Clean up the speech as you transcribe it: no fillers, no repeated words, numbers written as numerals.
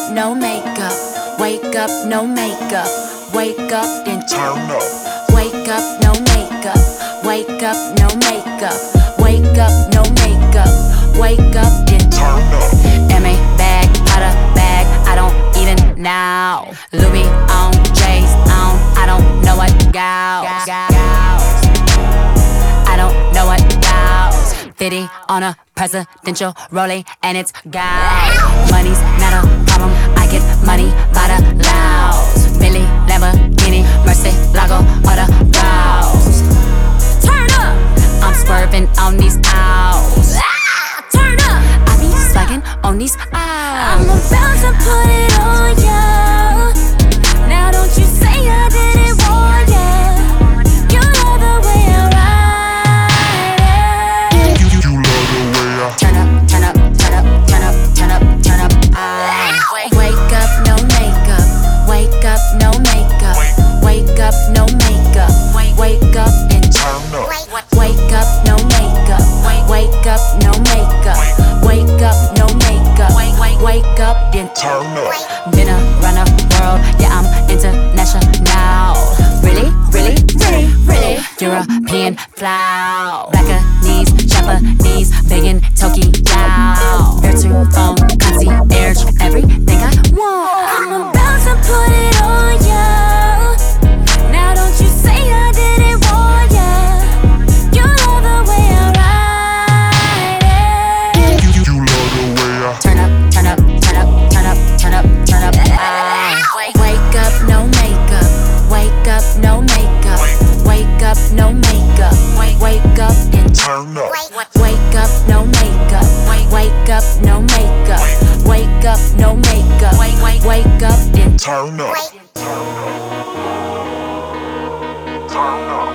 no makeup. Wake up, no makeup. Wake up, then turn up. Wake up, no makeup. Wake up, no makeup. Wake up, no makeup. Wake up, then turn up. M.A. bag, Prada bag, I don't even know. Louis on, J's on, I don't know what goes. I don't know what goes. 50 on a presidential rolling and it's gout. Money's not a problem, I get money by the loud. Billy, Lamborghini, Murcielago, or the Rouse. Turn up! I'm swerving on these owls. Turn up! I be slugging on these owls. I'm about to put it on ya. Now don't you say I didn't warn ya. You love the way I ride it. You love the way I turn up, turn up, turn up, turn up, turn up, turn up. Wake up, no makeup. Wake up, no makeup. Wake up, no makeup. Wake up and turn up. Wake up, no makeup. Wake up, no makeup. Wake up, no makeup. Wake up, then Turn up. been around the world, yeah, I'm international. Really, really, really, really European flow. Blackernese, Japanese, vegan, Tokyo. Virtual phone, concierge, everything I want. I'm about to put it on ya. Now don't you say I didn't warn ya. You love the way I ride it. You love the way I Turn up, turn up, turn up, turn up, turn up, turn up. Wake up, no makeup. Wake up, no makeup. Wake up, no makeup. Wake up and turn up. wake up, no makeup. Wake up, no makeup. Wake up, no makeup. Wake up and Turn up. Turn up.